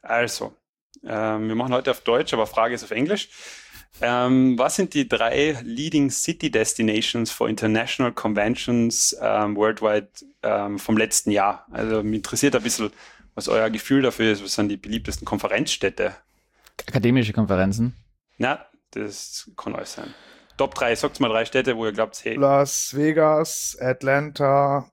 Also, wir machen heute auf Deutsch, aber Frage ist auf Englisch. Was sind die 3 Leading City Destinations for International Conventions worldwide vom letzten Jahr? Also mich interessiert ein bisschen, was euer Gefühl dafür ist. Was sind die beliebtesten Konferenzstädte? Akademische Konferenzen? Na, das kann alles sein. Top 3, sagt mal 3 Städte, wo ihr glaubt, hey. Las Vegas, Atlanta,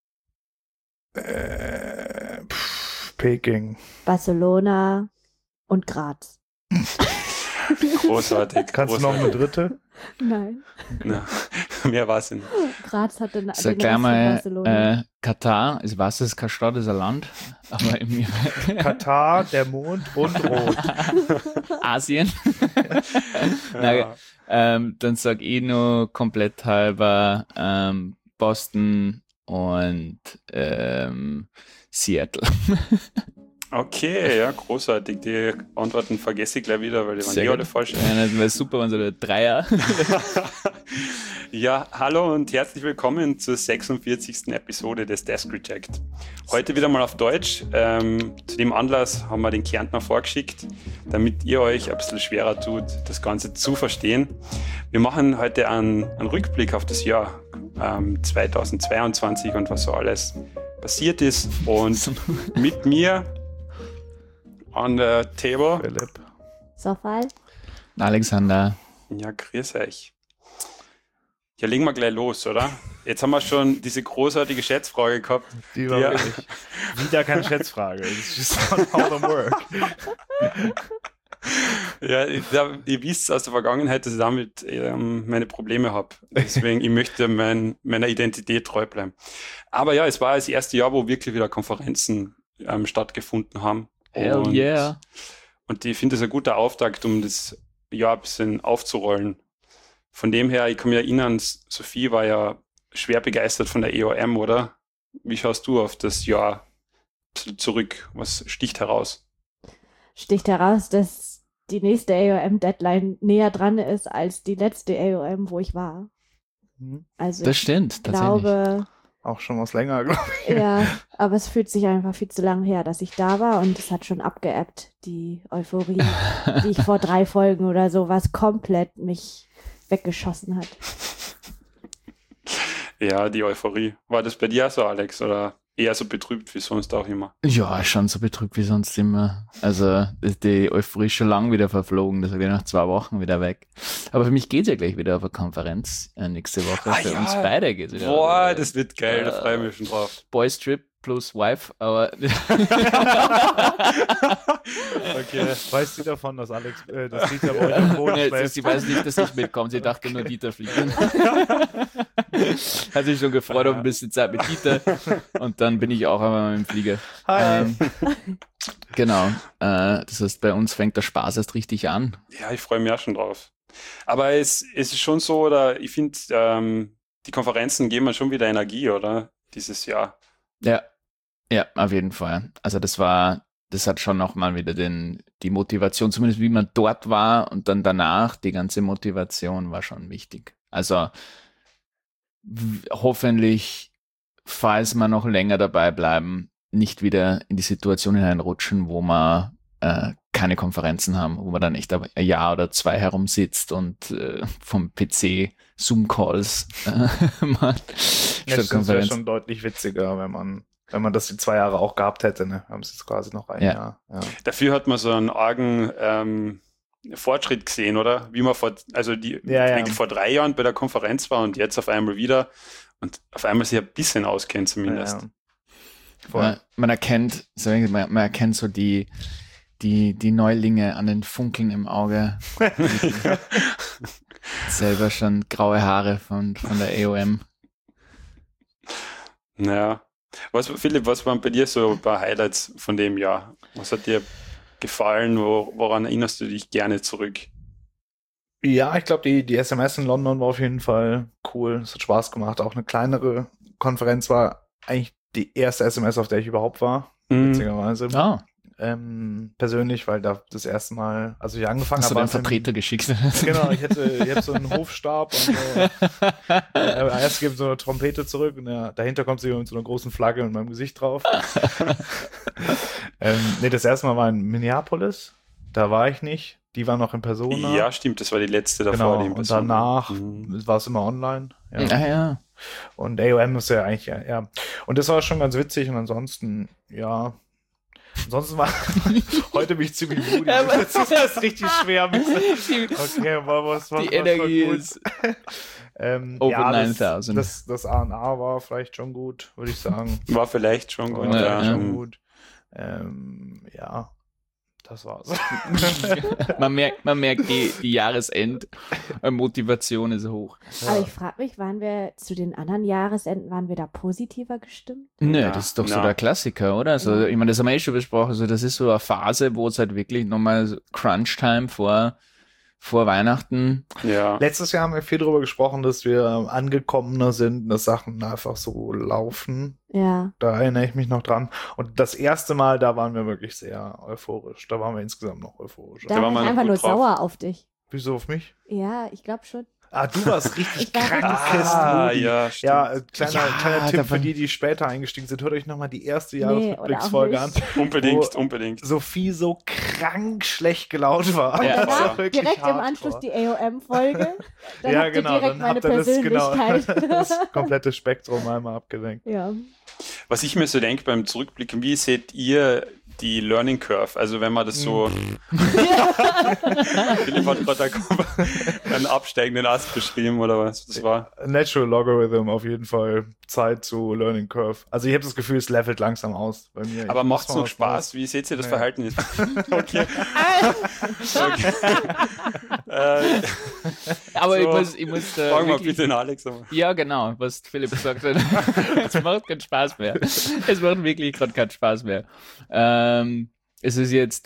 Peking. Barcelona und Graz. Großartig. Kannst du noch eine dritte? Nein. Na, mehr war es nicht. Graz hatte den Sag Rest gleich von mal, Barcelona. Katar, ich weiß, es ist keine Stadt, es ist ein Land, aber Katar, der Mond und Rot. Asien. Ja. Dann sag ich nur komplett halber Boston und Seattle. Okay, ja, großartig. Die Antworten vergesse ich gleich wieder, weil die waren alle falsch. Ja, das wäre super, wenn so der Dreier. Ja, hallo und herzlich willkommen zur 46. Episode des Desk Reject. Heute wieder mal auf Deutsch. Zu dem Anlass haben wir den Kärntner vorgeschickt, damit ihr euch ein bisschen schwerer tut, das Ganze zu verstehen. Wir machen heute einen Rückblick auf das Jahr 2022 und was so alles passiert ist. Und mit mir an der Table Philipp. Sofal? Alexander. Ja, grüß euch. Ja, legen wir gleich los, oder? Jetzt haben wir schon diese großartige Schätzfrage gehabt. Die war wirklich wieder keine Schätzfrage. It's just not how them work. Ja, ihr wisst aus der Vergangenheit, dass ich damit meine Probleme habe. Deswegen, ich möchte meiner Identität treu bleiben. Aber ja, es war das erste Jahr, wo wirklich wieder Konferenzen stattgefunden haben. Hell yeah. Und ich finde das ein guter Auftakt, um das Jahr ein bisschen aufzurollen. Von dem her, ich kann mich erinnern, Sophie war ja schwer begeistert von der EOM, oder? Wie schaust du auf das Jahr zurück? Was sticht heraus? Sticht heraus, dass die nächste AOM-Deadline näher dran ist als die letzte AOM, wo ich war. Also Das stimmt, ich tatsächlich. glaube, Auch schon was länger, glaube ich. ja, aber es fühlt sich einfach viel zu lange her, dass ich da war und es hat schon abgeebbt, die Euphorie, die ich vor 3 Folgen oder so, was komplett mich weggeschossen hat. Ja, die Euphorie. War das bei dir auch so, Alex? Oder eher so betrübt wie sonst auch immer? Ja, schon so betrübt wie sonst immer. Also die Euphorie ist schon lang wieder verflogen, das ist wieder nach 2 Wochen wieder weg. Aber für mich geht's ja gleich wieder auf eine Konferenz nächste Woche. Ah, für ja. uns beide geht's wieder. Boah, das wird geil, da freue ich mich schon drauf. Boys Trip plus Wife, aber Okay. Weißt du davon, dass dass Dieter bei euch am Boden nee, schläft? sie weiß nicht, dass ich mitkomme. Sie dachte nur, Dieter fliegt. Hat sich schon gefreut auf ein bisschen Zeit mit Dieter und dann bin ich auch einmal mit dem Flieger. Hi. Genau. Das heißt, bei uns fängt der Spaß erst richtig an. Ja, ich freue mich auch schon drauf. Aber es ist schon so, oder ich finde, die Konferenzen geben mir schon wieder Energie, oder? Dieses Jahr. Ja, auf jeden Fall. Also das hat schon nochmal wieder die Motivation, zumindest wie man dort war und dann danach, die ganze Motivation war schon wichtig. Also hoffentlich, falls wir noch länger dabei bleiben, nicht wieder in die Situation hineinrutschen, wo wir keine Konferenzen haben, wo man dann echt ein Jahr oder 2 herumsitzt und vom PC Zoom-Calls macht. Das wäre schon deutlich witziger, wenn man das die 2 Jahre auch gehabt hätte. Ne? Wir haben es jetzt quasi noch ein Jahr. Ja. Dafür hat man so einen argen Fortschritt gesehen, oder? Wie man vor 3 Jahren bei der Konferenz war und jetzt auf einmal wieder und auf einmal sich ein bisschen auskennt zumindest. Ja. Man erkennt so die Neulinge an den Funkeln im Auge. Selber schon graue Haare von der AOM. Naja. Philipp, was waren bei dir so ein paar Highlights von dem Jahr? Was hat dir gefallen? Woran erinnerst du dich gerne zurück? Ja, ich glaube, die SMS in London war auf jeden Fall cool. Es hat Spaß gemacht. Auch eine kleinere Konferenz war eigentlich die erste SMS, auf der ich überhaupt war. Witzigerweise. Ah. persönlich, weil da das erste Mal, also ich angefangen habe. Hast du den Vertreter geschickt? Genau, ich habe so einen Hofstab und so. Erst gebe so eine Trompete zurück und dahinter kommt sie mit so einer großen Flagge mit meinem Gesicht drauf. Das erste Mal war in Minneapolis. Da war ich nicht. Die war noch in Persona. Ja, stimmt, das war die letzte davor. Genau, und danach war es immer online. Ja. Ja. Und AOM ist ja eigentlich, ja. Und das war schon ganz witzig und ansonsten, ja. Ansonsten war heute bin ich ziemlich moody. Das ist richtig schwer. Okay, was die Energie ist over 9000. Das A&A war vielleicht schon gut, würde ich sagen. War vielleicht schon gut. Ja, schon gut. Das war's. man merkt die Jahresend-Motivation ist hoch. Aber ich frage mich, waren wir zu den anderen Jahresenden, waren wir da positiver gestimmt? Nö, das ist doch so der Klassiker, oder? Also, ich meine, das haben wir schon besprochen. Also, das ist so eine Phase, wo es halt wirklich nochmal Crunch-Time vor Weihnachten. Ja. Letztes Jahr haben wir viel darüber gesprochen, dass wir angekommener sind, dass Sachen einfach so laufen. Ja. Da erinnere ich mich noch dran. Und das erste Mal, da waren wir wirklich sehr euphorisch. Da waren wir insgesamt noch euphorisch. Da war ich einfach nur sauer auf dich. Wieso auf mich? Ja, ich glaube schon. Du warst richtig krank. Ja, kleiner Tipp für die später eingestiegen sind. Hört euch nochmal die erste Jahresrückblicksfolge an. Unbedingt. Sophie so krank schlecht gelaunt war. Und danach direkt im Anschluss die AOM-Folge. Dann habt ihr direkt meine Persönlichkeit. Das komplette Spektrum einmal abgelenkt. Ja. Was ich mir so denke beim Zurückblicken, wie seht ihr die Learning Curve? Also wenn man das so Philipp hat gerade einen absteigenden Ast beschrieben oder was das war. Natural Logarithm auf jeden Fall. Zeit zu Learning Curve. Also ich habe das Gefühl, es levelt langsam aus bei mir. Aber macht es noch Spaß? Wie seht ihr das Verhalten jetzt? Okay. Aber so, ich muss fragen wir bitte den Alex. Ja, genau, was Philipp gesagt hat. Es macht keinen Spaß mehr. Es macht wirklich gerade keinen Spaß mehr. Es ist jetzt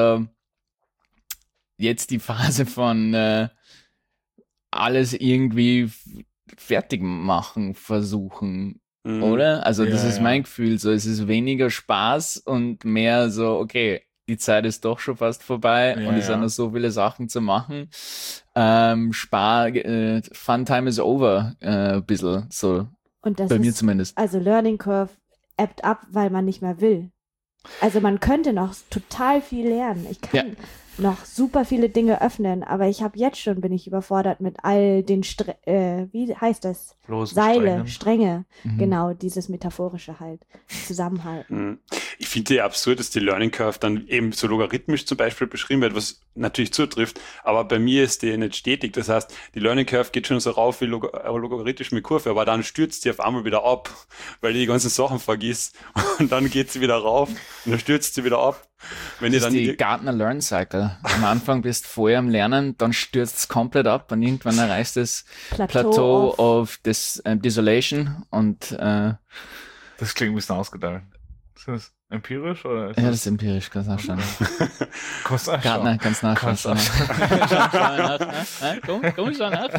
die Phase von alles irgendwie fertig machen versuchen, oder? Also das ist mein Gefühl, so es ist weniger Spaß und mehr so, okay, die Zeit ist doch schon fast vorbei und es sind noch so viele Sachen zu machen. Fun time is over, ein bisschen, so und das bei mir zumindest. Also Learning Curve ebbt ab, weil man nicht mehr will. Also man könnte noch total viel lernen. Ich kann noch super viele Dinge öffnen, aber bin ich überfordert mit all den wie heißt das? Seile, Stränge. Genau, dieses metaphorische halt. Zusammenhalten. Ich finde ja absurd, dass die Learning Curve dann eben so logarithmisch zum Beispiel beschrieben wird, was natürlich zutrifft, aber bei mir ist die nicht stetig. Das heißt, die Learning Curve geht schon so rauf wie logarithmisch mit Kurve, aber dann stürzt sie auf einmal wieder ab, weil die ganzen Sachen vergisst und dann geht sie wieder rauf und dann stürzt sie wieder ab. Wenn das ist die Gartner Learn Cycle. Am Anfang bist du vorher am Lernen, dann stürzt es komplett ab und irgendwann erreichst du das Plateau of Desolation und das klingt ein bisschen ausgedacht. Ist das empirisch oder? Das ist empirisch, kannst nachschauen. Gartner, kannst nachschauen. Komm schon nach.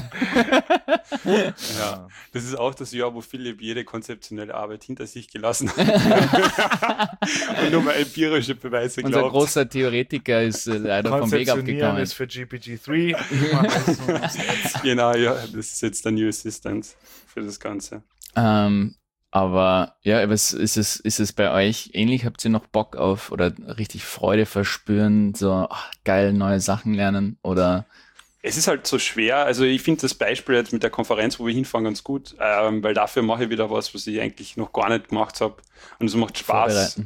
Ja, das ist auch das Jahr, wo Philipp jede konzeptionelle Arbeit hinter sich gelassen hat. Und nur mal empirische Beweise glaubt. Unser großer Theoretiker ist leider vom Weg abgegangen. Ist für GPT-3. Genau, ja, das ist jetzt der New Assistant für das Ganze. Aber ja, was ist es bei euch ähnlich? Habt ihr noch Bock auf oder richtig Freude verspüren, so geil neue Sachen lernen oder? Es ist halt so schwer, also ich finde das Beispiel jetzt mit der Konferenz, wo wir hinfahren, ganz gut, weil dafür mache ich wieder was ich eigentlich noch gar nicht gemacht habe und es macht Spaß.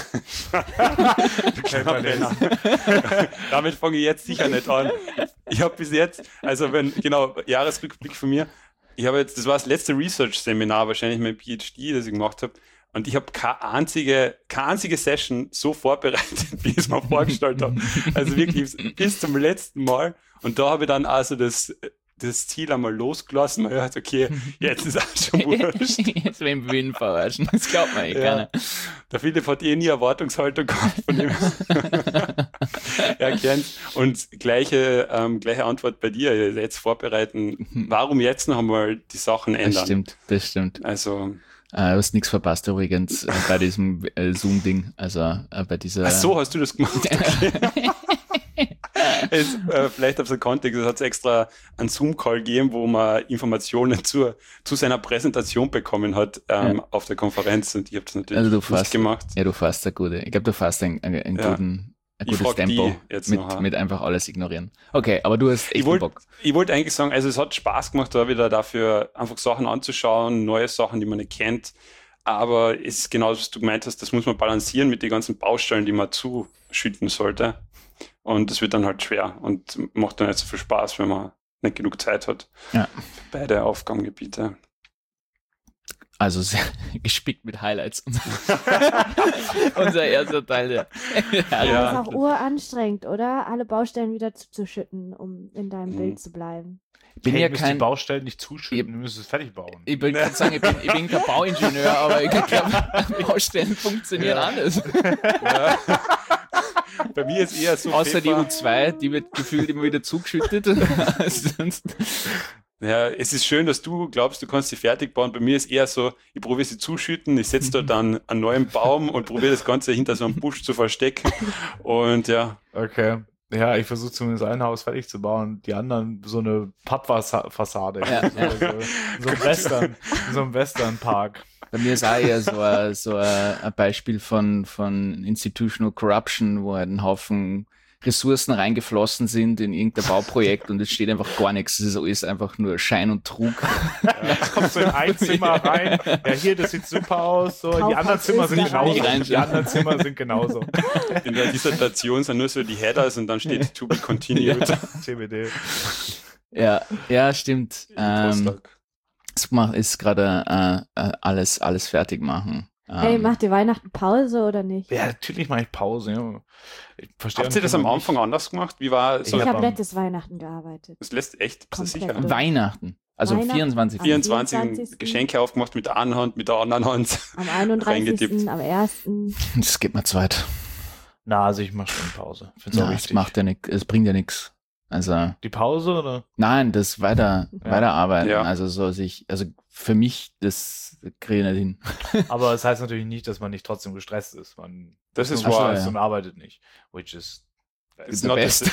Damit fange ich jetzt sicher nicht an. Ich habe bis jetzt, Jahresrückblick von mir, das war das letzte Research-Seminar, wahrscheinlich mein PhD, das ich gemacht habe. Und ich habe keine einzige Session so vorbereitet, wie ich es mir vorgestellt habe. Also wirklich bis zum letzten Mal. Und da habe ich dann also das Ziel einmal losgelassen. Man hört, okay, jetzt ist auch schon wurscht. Jetzt will ich Wien verarschen. Das glaubt man keiner. Der Philipp hat nie Erwartungshaltung gehabt von ihm. Erkennt. Und gleiche Antwort bei dir. Jetzt vorbereiten. Warum jetzt noch einmal die Sachen ändern? Das stimmt. Also Du hast nichts verpasst übrigens bei diesem Zoom-Ding. Also bei dieser. Ach so, hast du das gemacht? Okay. Vielleicht auf den Kontext, es hat extra einen Zoom-Call gegeben, wo man Informationen zu seiner Präsentation bekommen hat auf der Konferenz und ich habe das natürlich nicht gemacht. Ja, du fährst ein gutes Tempo mit einfach alles ignorieren. Okay, aber du hast echt Bock. Ich wollte eigentlich sagen, also es hat Spaß gemacht, da wieder dafür einfach Sachen anzuschauen, neue Sachen, die man nicht kennt, aber es ist genau, was du gemeint hast, das muss man balancieren mit den ganzen Baustellen, die man zuschütten sollte. Und das wird dann halt schwer und macht dann nicht so viel Spaß, wenn man nicht genug Zeit hat für beide Aufgabengebiete. Also sehr gespickt mit Highlights. Unser erster Teil. Ja. Das ist auch uranstrengend, oder? Alle Baustellen wieder zuzuschütten, um in deinem Bild zu bleiben. Ich bin ja kein... die Baustellen nicht zuschütten, du müsst es fertig bauen. Ich will gerade sagen, ich bin kein Bauingenieur, aber ich glaube, Baustellen funktionieren anders. Ja. Bei mir ist eher so. Außer die U2, die wird gefühlt immer wieder zugeschüttet. Ja, es ist schön, dass du glaubst, du kannst sie fertig bauen. Bei mir ist eher so, ich probiere sie zuschütten, ich setze da dann einen neuen Baum und probiere das Ganze hinter so einem Busch zu verstecken. Und ja. Okay. Ja, ich versuche zumindest ein Haus fertig zu bauen, die anderen so eine Pappfassade. Ja. In so einem Western-Park. Bei mir ist auch eher so ein Beispiel von Institutional Corruption, wo halt ein Haufen Ressourcen reingeflossen sind in irgendein Bauprojekt und es steht einfach gar nichts. Es ist alles einfach nur Schein und Trug. Ja, kommst du in ein Zimmer rein, ja hier, das sieht super aus, so. Die anderen Zimmer sind genauso. In der Dissertation sind nur so die Headers und dann steht to be continued. TBD. Ja, stimmt. Ist gerade alles fertig machen. Hey, macht ihr Weihnachten Pause oder nicht? Ja, natürlich mache ich Pause. Ja. Habt ihr das am Anfang anders gemacht? Wie war so? Ich habe letztes Weihnachten gearbeitet. Das lässt echt, bist du sicher? Weihnachten. Also 24. Geschenke aufgemacht mit der einen Hand, mit der anderen Hand. Am 31., am 1. Das geht mir zweit. Na, also ich mache schon Pause. Es macht ja nichts, es bringt ja nichts. Also die Pause oder? Nein, das weiterarbeiten. Ja. Also für mich, das kriege ich nicht hin. Aber das heißt natürlich nicht, dass man nicht trotzdem gestresst ist. Das ist wahr. Und arbeitet nicht. Which is not best.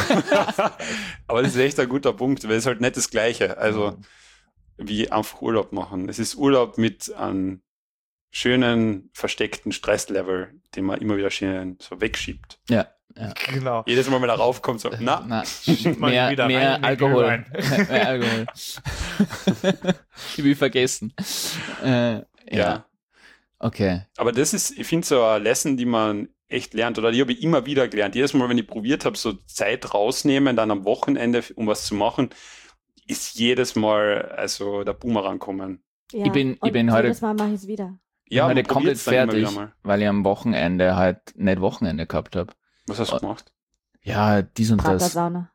Aber das ist echt ein guter Punkt, weil es halt nicht das Gleiche. Also wie einfach Urlaub machen. Es ist Urlaub mit einem schönen, versteckten Stresslevel, den man immer wieder schön so wegschiebt. Ja. Genau. Jedes Mal, wenn er raufkommt, so, mehr Alkohol. Mehr Alkohol. Ich will vergessen. Ja. Okay. Aber das ist, ich finde, so eine Lesson, die man echt lernt, oder die habe ich immer wieder gelernt. Jedes Mal, wenn ich probiert habe, so Zeit rausnehmen, dann am Wochenende, um was zu machen, ist jedes Mal also der Boomerang kommen. Ja, ich bin heute. Jedes Mal mache ich es wieder. Ja, heute komplett fertig, weil ich am Wochenende halt nicht Wochenende gehabt habe. Was hast du gemacht? Ja, dies und das. Sauna.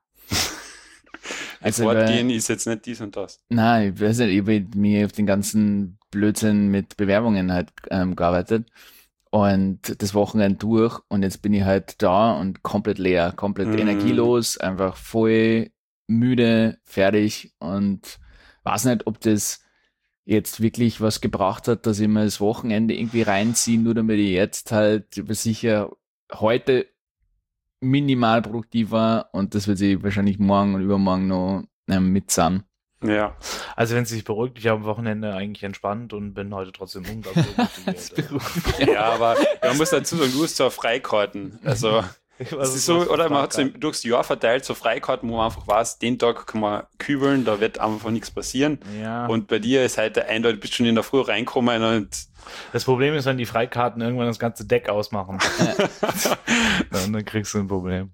Also Fortgehen ist jetzt nicht dies und das. Nein, ich weiß nicht, ich habe mir auf den ganzen Blödsinn mit Bewerbungen halt gearbeitet und das Wochenende durch und jetzt bin ich halt da und komplett leer, komplett energielos, einfach voll müde, fertig und weiß nicht, ob das jetzt wirklich was gebracht hat, dass ich mir das Wochenende irgendwie reinziehe, nur damit ich jetzt halt sicher heute minimal produktiv war und das wird sich wahrscheinlich morgen und übermorgen noch mitzahlen. Ja. Also wenn es sich beruhigt, ich habe am Wochenende eigentlich entspannt und bin heute trotzdem unglaublich motiviert. Ja, aber man muss dazu sagen, du hast so Freikarten. Also es ist so, oder man hat so durchs Jahr verteilt so Freikarten, wo man einfach weiß, den Tag kann man kübeln, da wird einfach nichts passieren. Ja. Und bei dir ist halt eindeutig, bist schon in der Früh reinkommen und das Problem ist, wenn die Freikarten irgendwann das ganze Deck ausmachen. Dann kriegst du ein Problem.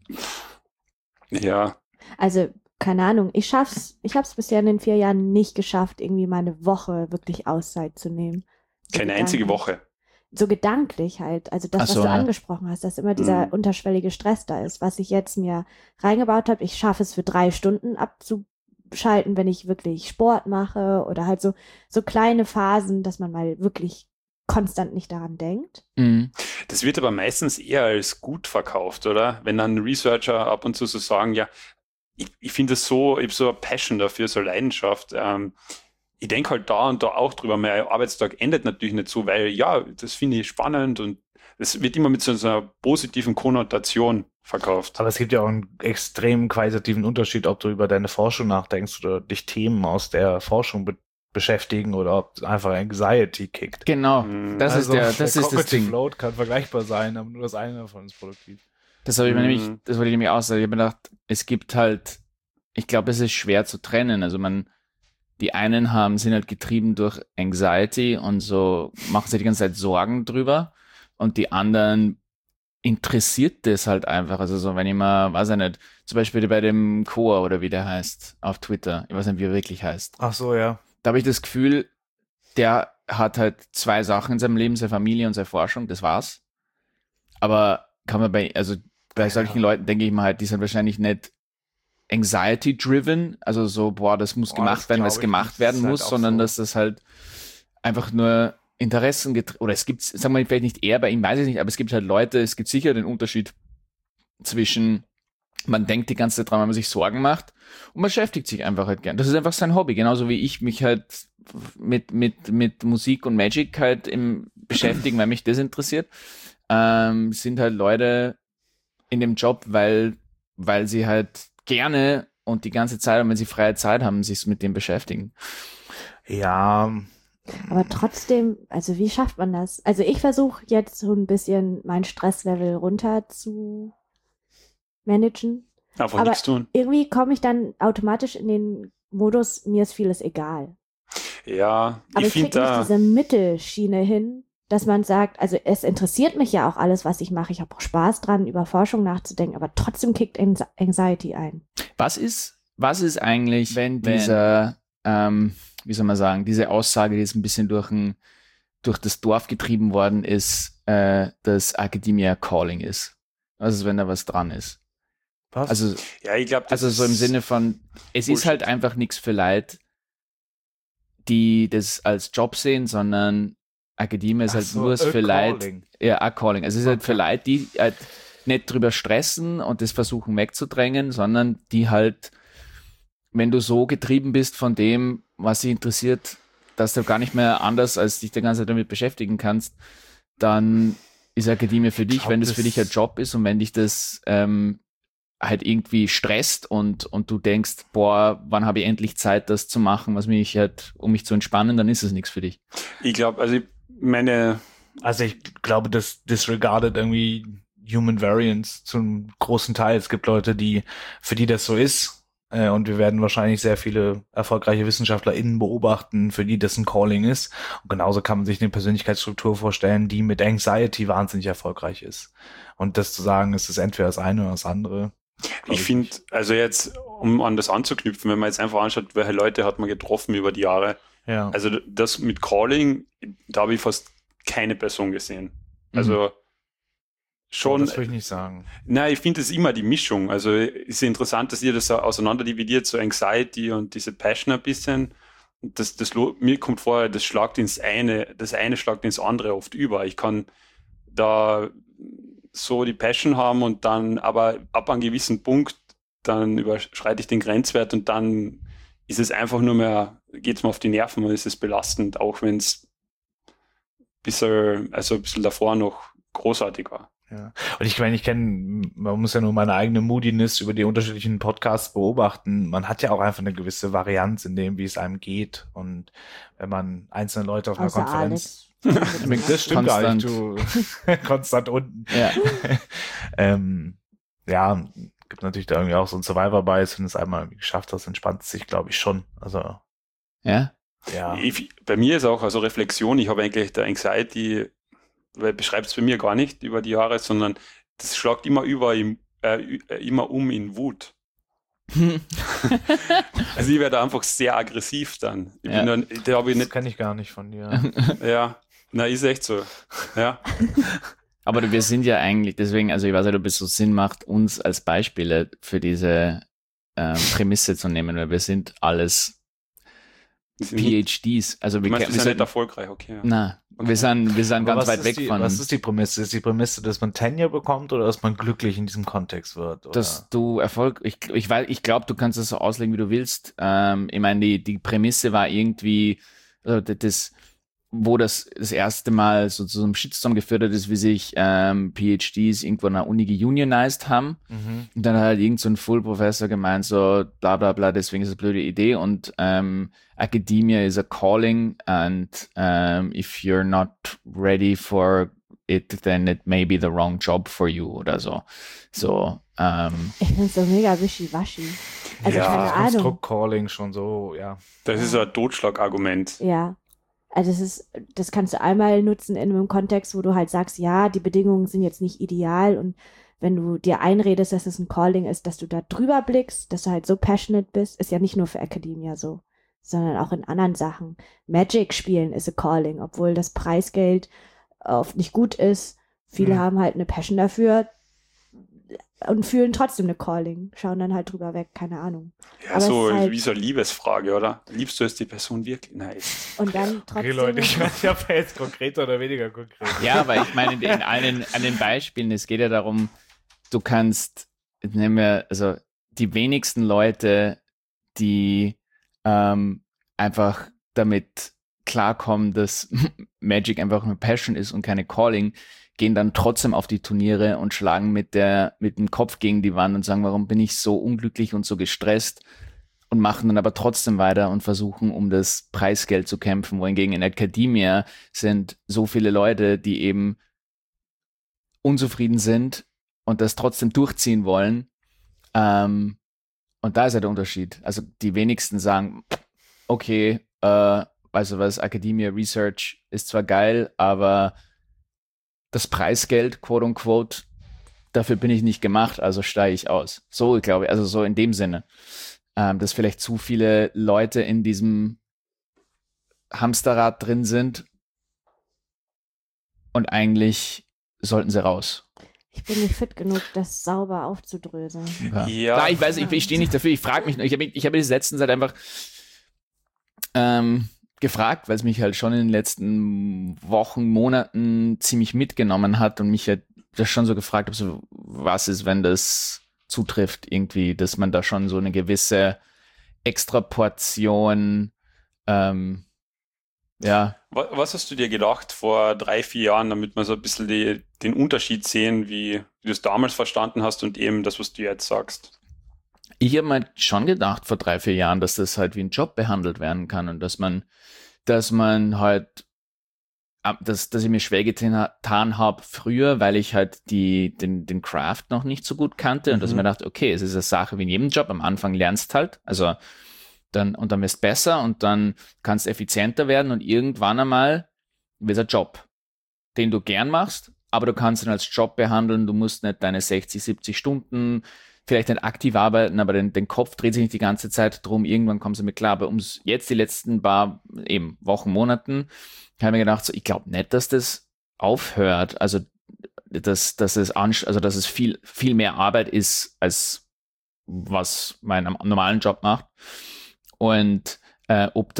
Ja. Also, keine Ahnung, ich hab's bisher in den 4 Jahren nicht geschafft, irgendwie mal eine Woche wirklich Auszeit zu nehmen. Keine einzige Woche. So gedanklich halt. Also das, was du angesprochen hast, dass immer dieser unterschwellige Stress da ist, was ich jetzt mir reingebaut habe. Ich schaffe es für 3 Stunden abzuschalten, wenn ich wirklich Sport mache oder halt so kleine Phasen, dass man mal wirklich konstant nicht daran denkt. Das wird aber meistens eher als gut verkauft, oder? Wenn dann Researcher ab und zu so sagen, ja, ich finde es so, ich habe so eine Passion dafür, so eine Leidenschaft. ich denke halt da und da auch drüber, mein Arbeitstag endet natürlich nicht so, weil ja, das finde ich spannend und es wird immer mit so einer positiven Konnotation verkauft. Aber es gibt ja auch einen extremen qualitativen Unterschied, ob du über deine Forschung nachdenkst oder dich Themen aus der Forschung beschäftigen oder ob einfach Anxiety kickt. Genau, das ist das Ding. Load kann vergleichbar sein, aber nur das eine davon ist produktiv. Das wollte ich nämlich auch sagen. Ich habe mir gedacht, es gibt halt, ich glaube, es ist schwer zu trennen. Also die einen sind halt getrieben durch Anxiety und so machen sich die ganze Zeit Sorgen drüber und die anderen interessiert das halt einfach. Also so, wenn ich mal, weiß ich nicht, zum Beispiel bei dem Koa oder wie der heißt auf Twitter, ich weiß nicht, wie er wirklich heißt. Ach so, ja. Da habe ich das Gefühl, der hat halt 2 Sachen in seinem Leben, seine Familie und seine Forschung, das war's. Aber kann man bei solchen Leuten denke ich mal halt, die sind wahrscheinlich nicht anxiety-driven, also so, das muss gemacht werden, weil es gemacht werden muss, sondern dass das halt einfach nur Interessen oder es gibt, sagen wir vielleicht nicht bei ihm weiß ich nicht, aber es gibt halt Leute, es gibt sicher den Unterschied zwischen, man denkt die ganze Zeit dran, wenn man sich Sorgen macht und man beschäftigt sich einfach halt gern. Das ist einfach sein Hobby, genauso wie ich mich halt mit Musik und Magic halt beschäftigen, weil mich das interessiert, sind halt Leute in dem Job, weil sie halt gerne und die ganze Zeit, wenn sie freie Zeit haben, sich mit dem beschäftigen. Ja. Aber trotzdem, also wie schafft man das? Also ich versuche jetzt so ein bisschen mein Stresslevel runter zu managen. Aber nichts tun. Irgendwie komme ich dann automatisch in den Modus, mir ist vieles egal. Ja, aber ich kriege nicht diese Mittelschiene hin, dass man sagt, also es interessiert mich ja auch alles, was ich mache. Ich habe auch Spaß dran, über Forschung nachzudenken, aber trotzdem kickt Anxiety ein. Was ist eigentlich, wenn dieser, wie soll man sagen, diese Aussage, die jetzt ein bisschen durch das Dorf getrieben worden ist, dass Academia Calling ist? Also wenn da was dran ist. Was? Also, ja, ich glaube, also so im Sinne von, es ist halt einfach nichts für Leute, die das als Job sehen, sondern Academia ist halt nur für Leute, Calling. Also es ist halt für Leute, die halt nicht drüber stressen und das versuchen wegzudrängen, sondern die halt, wenn du so getrieben bist von dem, was dich interessiert, dass du gar nicht mehr anders als dich die ganze Zeit damit beschäftigen kannst, dann ist Academia für dich, wenn das für dich ein Job ist und wenn dich das halt irgendwie stresst und du denkst, wann habe ich endlich Zeit, das zu machen, was mich halt, um mich zu entspannen, dann ist es nichts für dich. Ich glaube, ich glaube, das disregardet irgendwie Human Variance zum großen Teil. Es gibt Leute, für die das so ist, und wir werden wahrscheinlich sehr viele erfolgreiche WissenschaftlerInnen beobachten, für die das ein Calling ist. Und genauso kann man sich eine Persönlichkeitsstruktur vorstellen, die mit Anxiety wahnsinnig erfolgreich ist. Und das zu sagen, es ist entweder das eine oder das andere. Ich finde, also jetzt, um an das anzuknüpfen, wenn man jetzt einfach anschaut, welche Leute hat man getroffen über die Jahre. Ja. Also das mit Calling, da habe ich fast keine Person gesehen. Also schon. Das würde ich nicht sagen. Nein, ich finde es immer die Mischung. Also ist interessant, dass ihr das auseinander dividiert, so Anxiety und diese Passion ein bisschen. Mir kommt vor, das eine schlagt ins andere oft über. Ich kann da so die Passion haben und dann aber ab einem gewissen Punkt, dann überschreite ich den Grenzwert und dann ist es einfach nur mehr, geht es mir auf die Nerven und ist es belastend, auch wenn es ein bisschen davor noch großartig war. Ja. Und ich meine, man muss ja nur meine eigene Moodiness über die unterschiedlichen Podcasts beobachten. Man hat ja auch einfach eine gewisse Varianz in dem, wie es einem geht. Und wenn man einzelne Leute auf einer Konferenz... Das stimmt gar nicht, du konstant unten. Ja. Gibt natürlich da irgendwie auch so ein Survivor-Bias, wenn du es einmal geschafft hast, entspannt es sich, glaube ich, schon. Also. Ja. Bei mir ist auch also Reflexion, ich habe eigentlich der Anxiety, beschreibt es bei mir gar nicht über die Jahre, sondern das schlagt immer immer um in Wut. Also ich werde einfach sehr aggressiv dann. Das kenne ich gar nicht von dir. Ja. Na, ist echt so. Ja. Aber wir sind ja eigentlich, deswegen, also ich weiß nicht, ob es so Sinn macht, uns als Beispiele für diese Prämisse zu nehmen, weil wir sind alles PhDs. Also wir sind nicht erfolgreich, okay. Ja. Na, Wir sind ganz weit weg von... Was ist die Prämisse? Ist die Prämisse, dass man Tenure bekommt oder dass man glücklich in diesem Kontext wird? Oder? Dass du Erfolg... Ich glaube, du kannst das so auslegen, wie du willst. Ich meine, die Prämisse war irgendwie, wo das erste Mal so zu einem Shitstorm geführt hat, ist, wie sich PhDs irgendwo an der Uni geunionized haben. Und dann hat halt irgend so ein Full-Professor gemeint, so bla bla bla, deswegen ist es eine blöde Idee. Und Academia is a calling and if you're not ready for it, then it may be the wrong job for you oder so. Ich finde es so mega wischiwaschi. Also keine Ahnung. Konstrukt-Calling schon so, ja. Das ist ein Totschlagargument. Ja. Also das kannst du einmal nutzen in einem Kontext, wo du halt sagst, ja, die Bedingungen sind jetzt nicht ideal und wenn du dir einredest, dass es ein Calling ist, dass du da drüber blickst, dass du halt so passionate bist, ist ja nicht nur für Academia so, sondern auch in anderen Sachen. Magic spielen ist a Calling, obwohl das Preisgeld oft nicht gut ist. Viele haben halt eine Passion dafür und fühlen trotzdem eine Calling, schauen dann halt drüber weg, keine Ahnung. Ja, aber so halt wie so eine Liebesfrage, oder? Liebst du jetzt die Person wirklich? Nein. Und dann trotzdem... Okay, Leute, ich weiß ja, ob jetzt konkreter oder weniger konkret. Ja, aber ich meine, an den Beispielen, es geht ja darum, du kannst, nehmen wir, also die wenigsten Leute, die einfach damit klarkommen, dass Magic einfach eine Passion ist und keine Calling, gehen dann trotzdem auf die Turniere und schlagen mit dem Kopf gegen die Wand und sagen, warum bin ich so unglücklich und so gestresst, und machen dann aber trotzdem weiter und versuchen, um das Preisgeld zu kämpfen, wohingegen in Academia sind so viele Leute, die eben unzufrieden sind und das trotzdem durchziehen wollen. Und da ist ja der Unterschied. Also die wenigsten sagen, okay, also was, Academia Research ist zwar geil, aber das Preisgeld, quote unquote, dafür bin ich nicht gemacht, also steige ich aus. So, glaube ich, also so in dem Sinne. Dass vielleicht zu viele Leute in diesem Hamsterrad drin sind und eigentlich sollten sie raus. Ich bin nicht fit genug, das sauber aufzudröseln. Ja. Klar, ich weiß, ich stehe nicht dafür, ich frage mich nur, ich habe mich letztens halt einfach gefragt, weil es mich halt schon in den letzten Wochen, Monaten ziemlich mitgenommen hat und mich halt das schon so gefragt habe, so, was ist, wenn das zutrifft irgendwie, dass man da schon so eine gewisse Extraportion, ja. Was hast du dir gedacht vor 3-4 Jahren, damit wir so ein bisschen den Unterschied sehen, wie du es damals verstanden hast und eben das, was du jetzt sagst? Ich habe mir schon gedacht vor 3-4 Jahren, dass das halt wie ein Job behandelt werden kann und dass man halt, dass ich mir schwer getan habe früher, weil ich halt den Craft noch nicht so gut kannte und dass ich mir dachte, okay, es ist eine Sache wie in jedem Job, am Anfang lernst halt, also dann wirst du besser und dann kannst du effizienter werden und irgendwann einmal wird es ein Job, den du gern machst, aber du kannst ihn als Job behandeln, du musst nicht deine 60, 70 Stunden vielleicht nicht aktiv arbeiten, aber den Kopf dreht sich nicht die ganze Zeit drum, irgendwann kommst du mit klar. Aber jetzt die letzten paar eben Wochen, Monaten, habe ich mir gedacht, so, ich glaube nicht, dass das aufhört. Also, dass es viel, viel mehr Arbeit ist, als was mein normalen Job macht. Und ob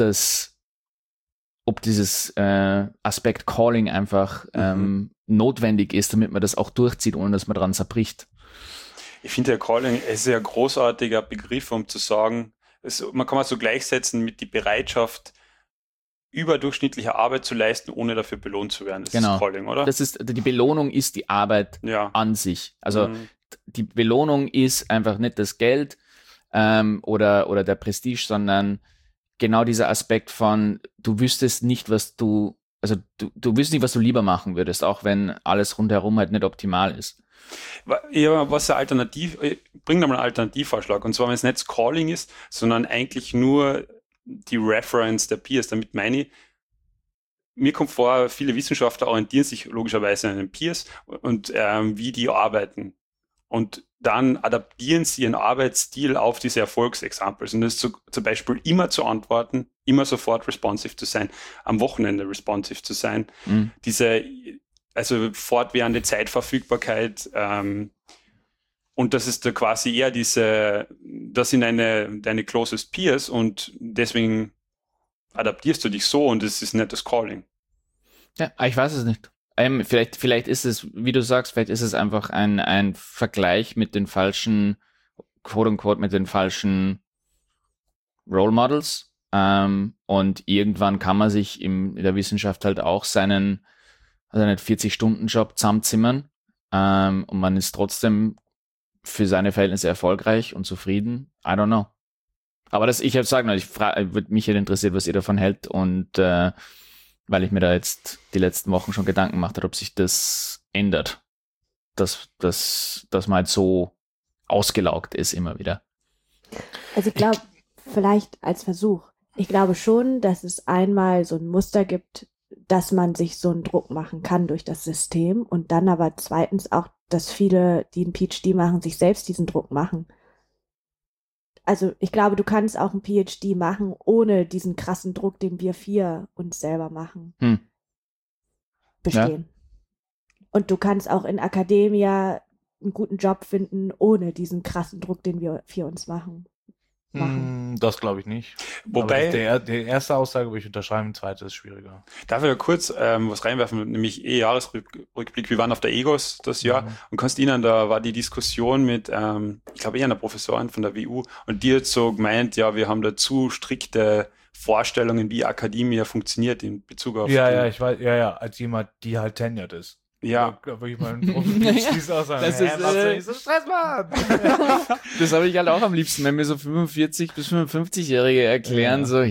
dieses Aspekt Calling einfach notwendig ist, damit man das auch durchzieht, ohne dass man dran zerbricht. Ich finde, der Calling ist ein großartiger Begriff, um zu sagen, man kann es so gleichsetzen mit die Bereitschaft, überdurchschnittliche Arbeit zu leisten, ohne dafür belohnt zu werden. Das ist Calling, oder? Die Belohnung ist die Arbeit an sich. Also die Belohnung ist einfach nicht das Geld oder der Prestige, sondern genau dieser Aspekt von, du wüsstest nicht, was du wüsstest nicht, was du lieber machen würdest, auch wenn alles rundherum halt nicht optimal ist. Ja, bring da mal einen Alternativvorschlag. Und zwar, wenn es nicht das Calling ist, sondern eigentlich nur die Reference der Peers. Damit meine ich, mir kommt vor, viele Wissenschaftler orientieren sich logischerweise an den Peers und wie die arbeiten. Und dann adaptieren sie ihren Arbeitsstil auf diese Erfolgsexamples. Und das ist zum Beispiel immer zu antworten, immer sofort responsive zu sein, am Wochenende responsive zu sein. Also fortwährende Zeitverfügbarkeit, und das ist da quasi eher das sind deine closest peers und deswegen adaptierst du dich so und das ist nicht das Calling. Ja, ich weiß es nicht. Vielleicht ist es, wie du sagst, vielleicht ist es einfach ein Vergleich mit den falschen, quote-unquote, mit den falschen Role Models. Und irgendwann kann man sich in der Wissenschaft halt auch seinen 40-Stunden-Job zusammenzimmern. Und man ist trotzdem für seine Verhältnisse erfolgreich und zufrieden. I don't know. Aber ich habe sagen, würde mich halt interessiert, was ihr davon hält. Und weil ich mir da jetzt die letzten Wochen schon Gedanken gemacht habe, ob sich das ändert. Dass man halt so ausgelaugt ist immer wieder. Also ich glaube, vielleicht als Versuch. Ich glaube schon, dass es einmal so ein Muster gibt, dass man sich so einen Druck machen kann durch das System und dann aber zweitens auch, dass viele, die einen PhD machen, sich selbst diesen Druck machen. Also ich glaube, du kannst auch einen PhD machen, ohne diesen krassen Druck, den wir 4 uns selber machen, bestehen. Ja. Und du kannst auch in Academia einen guten Job finden, ohne diesen krassen Druck, den wir 4 uns machen. Das glaube ich nicht. Wobei aber die erste Aussage würde ich unterschreiben, die zweite ist schwieriger. Darf ich da kurz was reinwerfen, nämlich Jahresrückblick. Wir waren auf der EGOS das Jahr und Konstantin, da war die Diskussion mit, ich glaube einer Professorin von der WU und die hat so gemeint, ja, wir haben da zu strikte Vorstellungen, wie Akademie funktioniert in Bezug auf... Ich weiß, als jemand, die halt tenured ist. Ja. Da würde ich mal einen Profi auch sagen, was soll ich so Stress machen? Das habe ich halt auch am liebsten, wenn mir so 45- bis 55-Jährige erklären, ist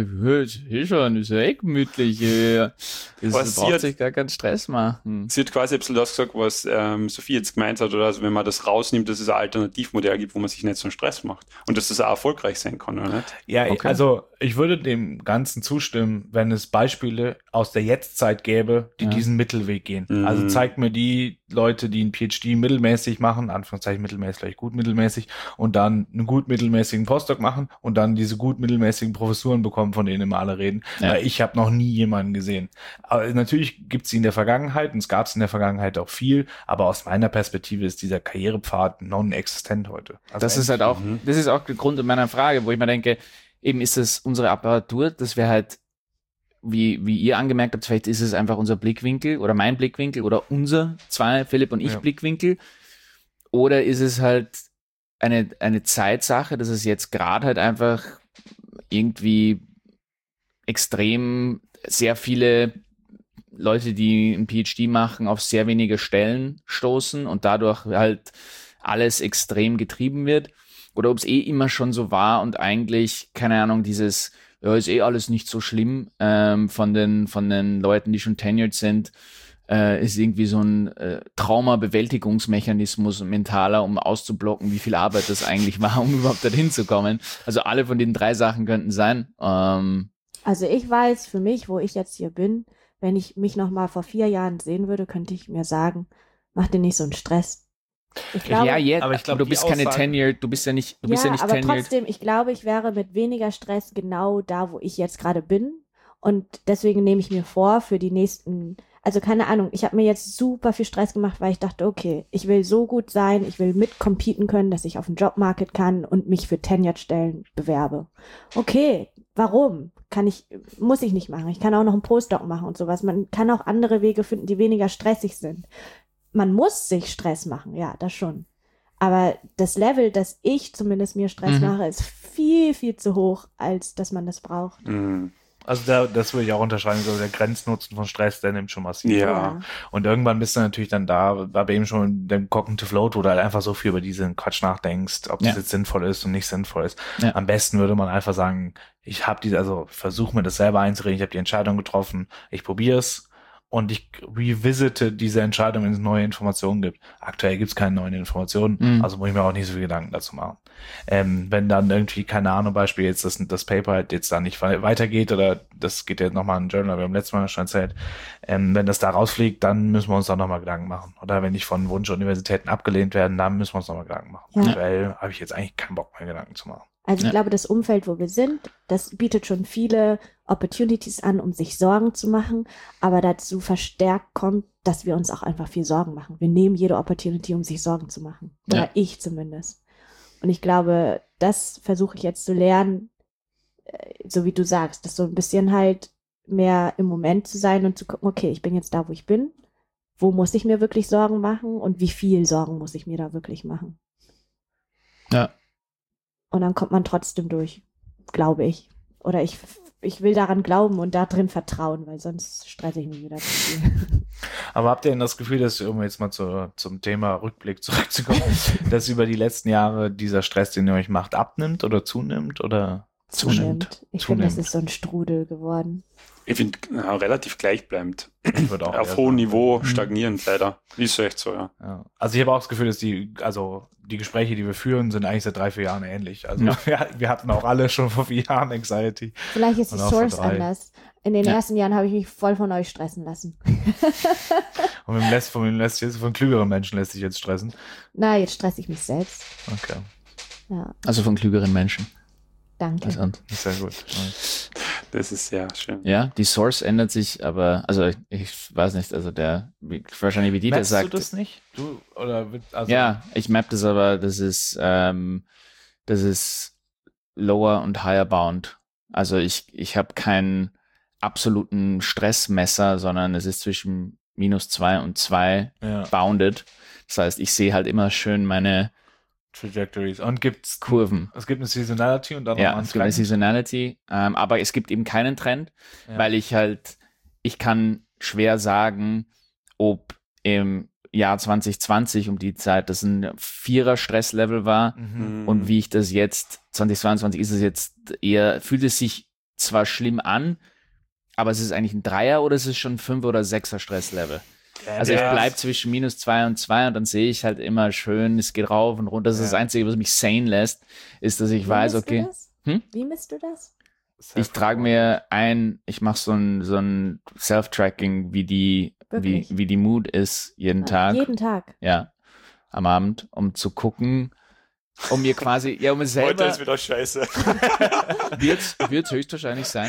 ja gemütlich. Es braucht sich gar keinen Stress machen. Sie hat quasi ein bisschen das gesagt, was Sophie jetzt gemeint hat, oder? Also wenn man das rausnimmt, dass es ein Alternativmodell gibt, wo man sich nicht so einen Stress macht. Und dass das auch erfolgreich sein kann, oder nicht? Ja, okay. Also ich würde dem Ganzen zustimmen, wenn es Beispiele aus der Jetztzeit gäbe, die diesen Mittelweg gehen. Also zeigt mir die Leute, die einen PhD mittelmäßig machen, Anführungszeichen mittelmäßig, vielleicht gut mittelmäßig, und dann einen gut mittelmäßigen Postdoc machen und dann diese gut mittelmäßigen Professuren bekommen, von denen immer alle reden. Ja. Weil ich habe noch nie jemanden gesehen. Aber natürlich gibt es sie in der Vergangenheit und es gab es in der Vergangenheit auch viel, aber aus meiner Perspektive ist dieser Karrierepfad non-existent heute. Also das ist halt auch, das ist auch der Grund meiner Frage, wo ich mir denke, eben ist es unsere Apparatur, dass wir halt wie ihr angemerkt habt, vielleicht ist es einfach unser Blickwinkel oder mein Blickwinkel oder unser Philipp und ich Blickwinkel. Oder ist es halt eine Zeitsache, dass es jetzt gerade halt einfach irgendwie extrem sehr viele Leute, die ein PhD machen, auf sehr wenige Stellen stoßen und dadurch halt alles extrem getrieben wird. Oder ob es immer schon so war und eigentlich, keine Ahnung, dieses ist alles nicht so schlimm, von den Leuten, die schon tenured sind, ist irgendwie so ein Trauma-Bewältigungsmechanismus mentaler, um auszublocken, wie viel Arbeit das eigentlich war, um überhaupt dorthin zu kommen. Also alle von den 3 Sachen könnten sein. Also ich weiß für mich, wo ich jetzt hier bin, wenn ich mich noch mal vor 4 Jahren sehen würde, könnte ich mir sagen, mach dir nicht so einen Stress. Ich glaube, aber ich glaube, du bist keine Tenured, du bist ja nicht tenured. Aber trotzdem, ich glaube, ich wäre mit weniger Stress genau da, wo ich jetzt gerade bin. Und deswegen nehme ich mir vor, für die nächsten, also keine Ahnung, ich habe mir jetzt super viel Stress gemacht, weil ich dachte, okay, ich will so gut sein, ich will mitcompeten können, dass ich auf den Jobmarket kann und mich für Tenured-Stellen bewerbe. Okay, warum? Muss ich nicht machen. Ich kann auch noch einen Postdoc machen und sowas. Man kann auch andere Wege finden, die weniger stressig sind. Man muss sich Stress machen, ja, das schon. Aber das Level, dass ich zumindest mir Stress mache, ist viel, viel zu hoch, als dass man das braucht. Also das würde ich auch unterschreiben, so der Grenznutzen von Stress, der nimmt schon massiv. Ja. Und irgendwann bist du natürlich dann da, war bei ihm schon der Cognitive Load, wo du halt einfach so viel über diesen Quatsch nachdenkst, ob das jetzt sinnvoll ist und nicht sinnvoll ist. Ja. Am besten würde man einfach sagen, ich versuche mir das selber einzureden, ich habe die Entscheidung getroffen, ich probiere es. Und ich revisite diese Entscheidung, wenn es neue Informationen gibt. Aktuell gibt es keine neuen Informationen, also muss ich mir auch nicht so viel Gedanken dazu machen. Wenn dann irgendwie, keine Ahnung, Beispiel jetzt das Paper halt jetzt da nicht weitergeht oder das geht jetzt nochmal in ein Journal, wir haben letztes Mal schon erzählt, wenn das da rausfliegt, dann müssen wir uns da nochmal Gedanken machen. Oder wenn nicht von Wunschuniversitäten abgelehnt werden, dann müssen wir uns nochmal Gedanken machen. Ja. Aktuell habe ich jetzt eigentlich keinen Bock mehr Gedanken zu machen. Also ich glaube, das Umfeld, wo wir sind, das bietet schon viele Opportunities an, um sich Sorgen zu machen, aber dazu verstärkt kommt, dass wir uns auch einfach viel Sorgen machen. Wir nehmen jede Opportunity, um sich Sorgen zu machen. Oder ich zumindest. Und ich glaube, das versuche ich jetzt zu lernen, so wie du sagst, dass so ein bisschen halt mehr im Moment zu sein und zu gucken, okay, ich bin jetzt da, wo ich bin. Wo muss ich mir wirklich Sorgen machen und wie viel Sorgen muss ich mir da wirklich machen? Ja. Und dann kommt man trotzdem durch, glaube ich. Oder ich will daran glauben und da drin vertrauen, weil sonst stresse ich mich wieder zu viel. Aber habt ihr denn das Gefühl, dass, um jetzt mal zum Thema Rückblick zurückzukommen, dass über die letzten Jahre dieser Stress, den ihr euch macht, abnimmt oder zunimmt? Oder zunimmt? Ich finde, das ist so ein Strudel geworden. Ich finde, relativ gleichbleibend. Ich würde auch auf hohem Niveau stagnierend leider. Ist echt so, ja. Also ich habe auch das Gefühl, dass die Gespräche, die wir führen, sind eigentlich seit 3-4 Jahren ähnlich. Also wir hatten auch alle schon vor 4 Jahren Anxiety. Vielleicht ist die Source anders. In den ersten Jahren habe ich mich voll von euch stressen lassen. Und von klügeren Menschen lässt sich jetzt stressen? Na, jetzt stresse ich mich selbst. Okay. Ja. Also von klügeren Menschen. Danke. Sehr gut. Das ist sehr schön. Ja, die Source ändert sich, aber, also ich weiß nicht, also wahrscheinlich wie Dieter sagt. Mappst du das nicht? Ja, ich map das, aber das ist lower und higher bound. Also ich habe keinen absoluten Stressmesser, sondern es ist zwischen -2 und 2 bounded. Das heißt, ich sehe halt immer schön meine Trajectories. Und gibt's Kurven. Es gibt eine Seasonality und dann noch es gibt eine Seasonality, aber es gibt eben keinen Trend, weil ich kann schwer sagen, ob im Jahr 2020 um die Zeit das ein 4er Stresslevel war und wie ich das jetzt, 2022 ist es jetzt eher, fühlt es sich zwar schlimm an, aber es ist eigentlich ein 3er oder es ist schon ein 5er oder 6er Stresslevel. Also ich bleibe zwischen -2 und 2 und dann sehe ich halt immer schön, es geht rauf und runter. Das ist das Einzige, was mich sane lässt, ist, dass ich weiß, okay. Wie misst du das? Ich trage mir ich mache so ein Self-Tracking, wie die Mood ist jeden Tag. Jeden Tag? Ja, am Abend, um zu gucken, um mir quasi, um es selber... Heute ist wieder scheiße. Wird's höchstwahrscheinlich sein.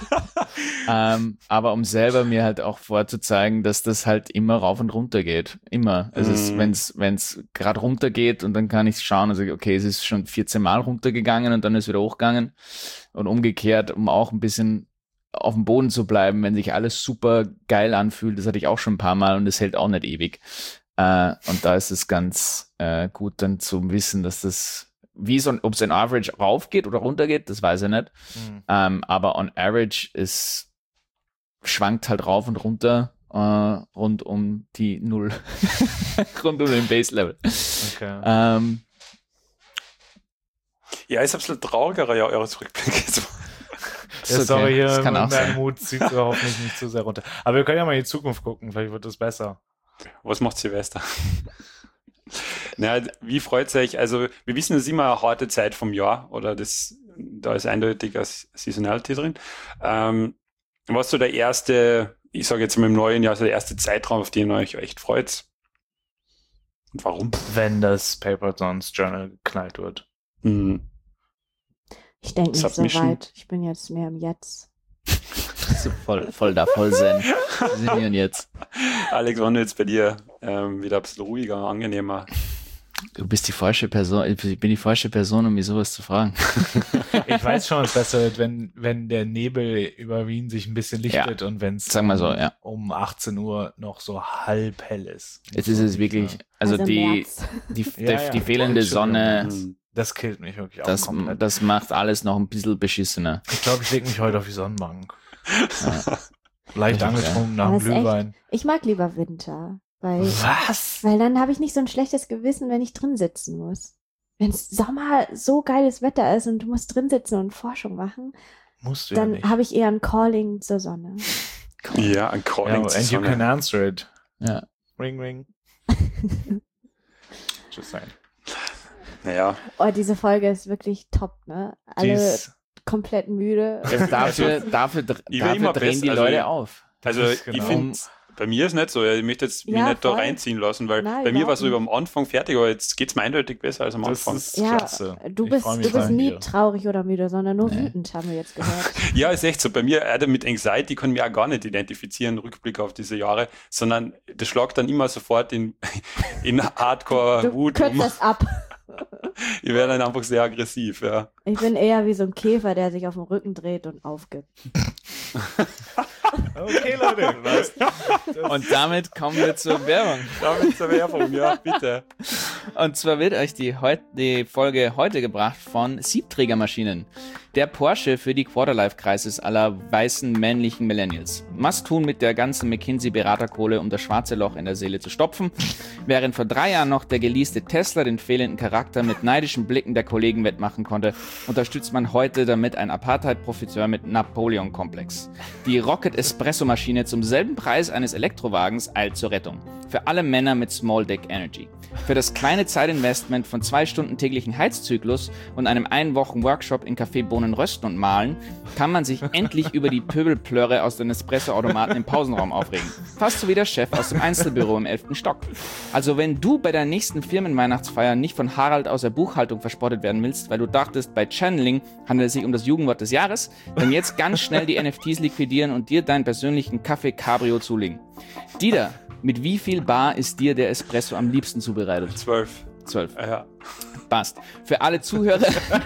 Aber um selber mir halt auch vorzuzeigen, dass das halt immer rauf und runter geht. Immer. Also wenn's gerade runter geht und dann kann ich schauen, also okay, es ist schon 14 Mal runtergegangen und dann ist wieder hochgegangen. Und umgekehrt, um auch ein bisschen auf dem Boden zu bleiben, wenn sich alles super geil anfühlt. Das hatte ich auch schon ein paar Mal und das hält auch nicht ewig. Und da ist es ganz gut dann zu wissen, dass das ob es in Average raufgeht oder runtergeht, das weiß ich nicht. Aber on Average schwankt halt rauf und runter rund um die 0. Rund um den Base-Level. Okay. Ja, ist ein bisschen trauriger, ja, eures Rückblicks. Sorry, hier das kann auch mein sein. Mut zieht hoffentlich nicht zu sehr runter. Aber wir können ja mal in die Zukunft gucken, vielleicht wird das besser. Was macht Silvester? Na, wie freut es euch? Also, wir wissen, es ist immer eine harte Zeit vom Jahr, oder da ist eindeutig das Seasonality drin. Was so der erste, ich sage jetzt mal im neuen Jahr, so der erste Zeitraum, auf den ihr euch echt freut? Und warum? Wenn das Paper Dons Journal geknallt wird. Ich denke nicht so weit. Ich bin jetzt mehr im Jetzt. So voll Zen. Wir sind hier und jetzt. Alex, wann jetzt bei dir wieder ein bisschen ruhiger, angenehmer? Du bist die falsche Person. Ich bin die falsche Person, um mir sowas zu fragen. Ich weiß schon, was besser wird, wenn der Nebel über Wien sich ein bisschen lichtet und wenn es um 18 Uhr noch so halb hell ist. Jetzt ist es wirklich, also die fehlende Sonne. Das killt mich wirklich auch komplett. Das macht alles noch ein bisschen beschissener. Ich glaube, ich lege mich heute auf die Sonnenbank. Leicht angetrunken nach dem Glühwein. Ich mag lieber Winter. Was? Weil dann habe ich nicht so ein schlechtes Gewissen, wenn ich drin sitzen muss. Wenn es Sommer so geiles Wetter ist und du musst drin sitzen und Forschung machen, musst du dann habe ich eher ein Calling zur Sonne. Ja, ein Calling zur Sonne. And you can answer it. Ja. Ring, ring. Just saying. Naja. Oh, diese Folge ist wirklich top, ne? Alle komplett müde. Dafür drehen die Leute auf. Also ich finde, bei mir ist nicht so, ich möchte jetzt mich nicht da reinziehen lassen, weil bei mir war es so am Anfang fertig, aber jetzt geht es mir eindeutig besser als am Anfang. Das ist klasse. Du bist nie traurig oder müde, sondern nur wütend, haben wir jetzt gehört. Ja, ist echt so. Bei mir, mit Anxiety kann ich mich auch gar nicht identifizieren, Rückblick auf diese Jahre, sondern das schlagt dann immer sofort in Hardcore-Wut um. Du kürzt das ab. Ich werde dann einfach sehr aggressiv, ja. Ich bin eher wie so ein Käfer, der sich auf dem Rücken dreht und aufgibt. Okay, Leute. Und damit kommen wir zur Werbung. Ja, bitte. Und zwar wird euch die Folge heute gebracht von Siebträgermaschinen. Der Porsche für die Quarterlife-Crisis aller weißen männlichen Millennials. Was tun mit der ganzen McKinsey-Beraterkohle, um das schwarze Loch in der Seele zu stopfen? Während vor 3 Jahren noch der geleaste Tesla den fehlenden Charakter mit neidischen Blicken der Kollegen wettmachen konnte, unterstützt man heute damit einen Apartheid-Profiteur mit Napoleon-Komplex. Die Rocket-Espresso-Maschine zum selben Preis eines Elektrowagens eilt zur Rettung. Für alle Männer mit Small Dick Energy. Für das kleine Zeitinvestment von 2 Stunden täglichen Heizzyklus und einem 1-Wochen-Workshop in Kaffeebohnen rösten und mahlen, kann man sich endlich über die Pöbelplörre aus den Espresso-Automaten im Pausenraum aufregen. Fast so wie der Chef aus dem Einzelbüro im 11. Stock. Also wenn du bei der nächsten Firmenweihnachtsfeier nicht von Harald aus der Buchhaltung verspottet werden willst, weil du dachtest, bei Channeling handelt es sich um das Jugendwort des Jahres, dann jetzt ganz schnell die NFTs liquidieren und dir deinen persönlichen Kaffee Cabrio zulegen. Dieter, mit wie viel Bar ist dir der Espresso am liebsten zubereitet? 12. 12. Ja. Passt. Für alle Zuhörer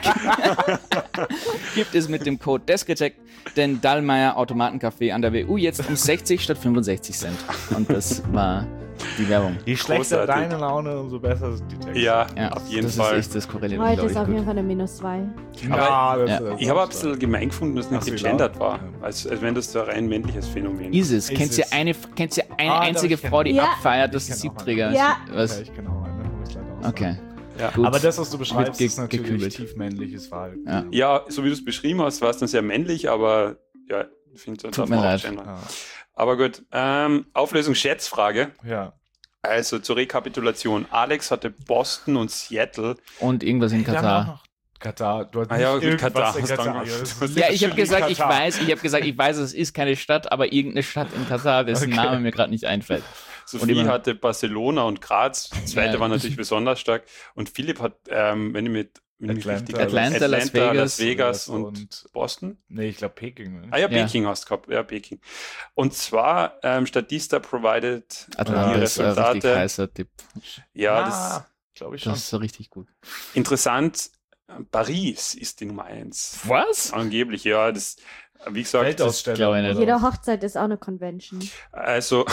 gibt es mit dem Code DESKRECHECK den Dallmayr Automatenkaffee an der WU jetzt um 60 statt 65 Cent. Und das war die Werbung. Je schlechter deine Laune, umso besser sind die Texte. Ja, auf jeden Fall. Das ist echt das Korreliert. Heute ist auf jeden Fall eine -2. Ich habe ein bisschen gemein gefunden, dass es nicht gegendert war. Als wenn das so ein rein männliches Phänomen ist. Ist es? Kennt ihr eine einzige Frau, die abfeiert, dass sie Siebträger ist? Ja. Was? Ich kenne auch eine, muss leider auch sagen. Okay. Ja. Gut. Aber das, was du beschreibst, ist natürlich gekübelt. tiefmännliches Verhalten. Ja, so wie du es beschrieben hast, war es dann sehr männlich, aber ja, ich finde, Tut mir leid. Ja. Aber gut, Auflösung Schätzfrage. Ja. Also zur Rekapitulation. Alex hatte Boston und Seattle. Und irgendwas in Katar. Katar. Du hast Katar. Ja, ich habe gesagt, ich weiß, es ist keine Stadt, aber irgendeine Stadt in Katar, dessen Name mir gerade nicht einfällt. Sophie hatte Barcelona und Graz. Die zweite war natürlich besonders stark. Und Philipp hat, wenn ich mit Atlanta, Las Vegas und Boston. Nee, ich glaube Peking. Ne? Peking hast du gehabt. Ja, Peking. Und zwar Statista provided Atlanta die Resultate. Ist richtig heißer Tipp. Ja, das glaube ich schon. Das ist so richtig gut. Interessant. Paris ist die Nummer 1. Was? Angeblich, ja. Das, wie gesagt, jede Hochzeit ist auch eine Convention. Also,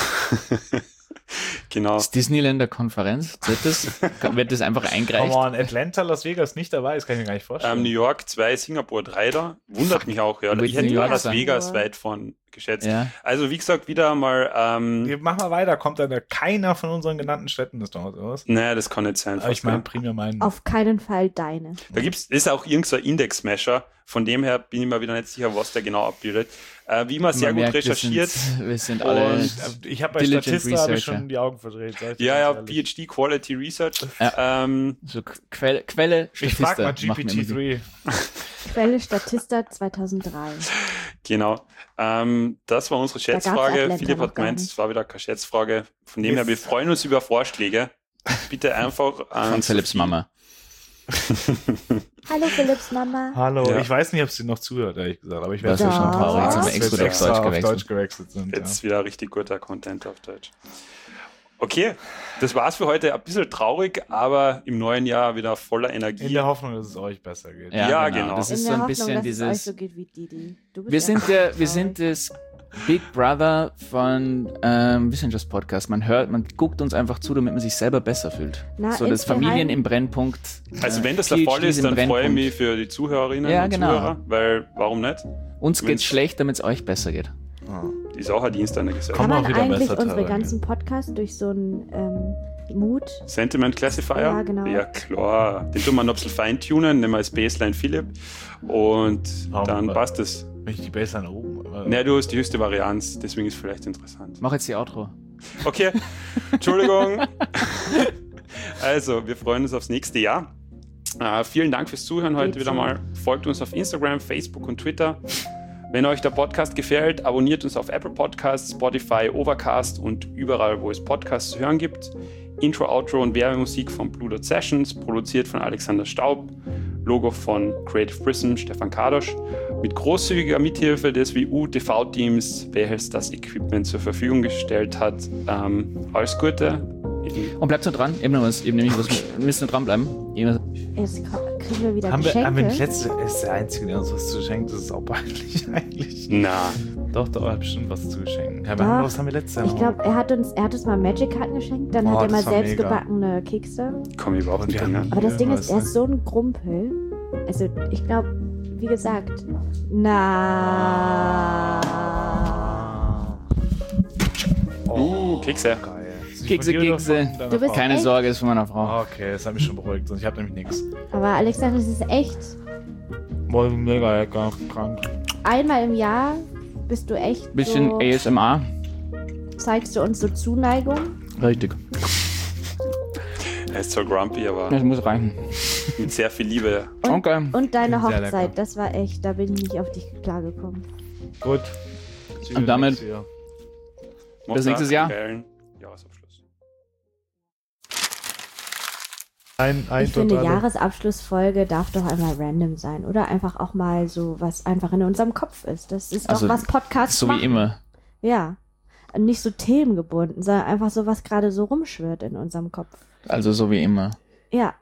genau. Ist Disneyland eine Konferenz? Wird das einfach eingereicht? Come on, Atlanta, Las Vegas nicht dabei, das kann ich mir gar nicht vorstellen. New York 2, Singapur 3 da. Wundert mich auch, ja. Ich hätte Las Vegas weit von geschätzt. Ja. Also, wie gesagt, wieder mal. Wir machen mal weiter. Kommt dann keiner von unseren genannten Städten das dort, oder was? Naja, das kann nicht sein. Aber ich meine primär meinen. Auf keinen Fall deine. Da ist auch irgendein so Index-Mesher. Von dem her bin ich mir wieder nicht sicher, was der genau abbildet. Wie immer sehr gut recherchiert. Wir sind alle. Ich habe bei Statista schon die Augen verdreht. Ja, PhD Quality Research. Ja. So Quelle Statista. Ich frag mal GPT-3. Quelle Statista 2003. Genau. Das war unsere Schätzfrage. Philipp hat gemeint, es war wieder keine Schätzfrage. Von dem her, wir freuen uns über Vorschläge. Bitte einfach an von Philipps Mama. Hallo Philipps Mama. Hallo, ich weiß nicht, ob sie noch zuhört, ehrlich gesagt, aber ich werde schon traurig. Jetzt haben wir extra auf Deutsch gewechselt sind. Jetzt wieder richtig guter Content auf Deutsch. Okay, das war's für heute. Ein bisschen traurig, aber im neuen Jahr wieder voller Energie. In der Hoffnung, dass es euch besser geht. Ja, genau. Das ist so ein bisschen dass dieses. Es euch so geht wie Didi. Wir sind das Big Brother von Wissenschaftspodcast. Man guckt uns einfach zu, damit man sich selber besser fühlt. So das Familien im Brennpunkt. Also wenn das der Fall ist, dann freue ich mich für die Zuhörerinnen und Zuhörer, weil warum nicht? Uns geht's schlecht, damit es euch besser geht. Die ist auch ein Dienst an der Gesellschaft. Kann man eigentlich unsere ganzen Podcasts durch so einen Mood... Sentiment Classifier? Ja, genau. Ja, klar. Den tun wir noch ein bisschen feintunen, nehmen wir als Baseline Philipp und dann passt es. Wenn ich die Baseline oben... Naja, du hast die höchste Varianz, deswegen ist es vielleicht interessant. Mach jetzt die Outro. Okay, Entschuldigung. Also, wir freuen uns aufs nächste Jahr. Vielen Dank fürs Zuhören heute wieder mal. Folgt uns auf Instagram, Facebook und Twitter. Wenn euch der Podcast gefällt, abonniert uns auf Apple Podcasts, Spotify, Overcast und überall, wo es Podcasts zu hören gibt. Intro, Outro und Werbemusik von Blue Dot Sessions, produziert von Alexander Staub. Logo von Creative Prism, Stefan Kadosch. Mit großzügiger Mithilfe des WU-TV-Teams, welches das Equipment zur Verfügung gestellt hat. Alles Gute. Und bleibt so dran. Wir müssen dranbleiben. Jetzt kriegen wir wieder Geschenke. Geschenke. Letzte ist der Einzige, der uns was zu schenkt. Das ist auch peinlich eigentlich. Na. Doch, er hat bestimmt was zu schenken. Was haben wir letztes Jahr Ich glaube, er hat uns mal Magic-Karten geschenkt, dann hat er mal selbst gebackene Kekse. Komm überhaupt nicht an. Aber das Ding ist, er ist so ein Grumpel. Also, ich glaube, wie gesagt, Kekse. Geil. Kekse. Du bist Keine echt? Sorge, ist von meiner Frau. Okay, das hat mich schon beruhigt, sonst ich habe nämlich nichts. Aber Alexander, das ist echt. Boah, mega lecker, krank. Einmal im Jahr bist du echt Bisschen so, ASMR. zeigst du uns so Zuneigung. Richtig. Er ist zwar grumpy, aber Das muss reichen. mit sehr viel Liebe. Okay. Und deine Sehr lecker. Hochzeit, das war echt, da bin ich nicht auf dich klargekommen. Gut. Und damit- Bis nächstes Jahr. Jahresabschluss. Ich finde, Jahresabschlussfolge darf doch einmal random sein. Oder einfach auch mal so, was einfach in unserem Kopf ist. Das ist Also, doch, was Podcasts So machen. wie immer. Ja. Und nicht so themengebunden, sondern einfach so, was gerade so rumschwirrt in unserem Kopf. Also so wie immer. Ja.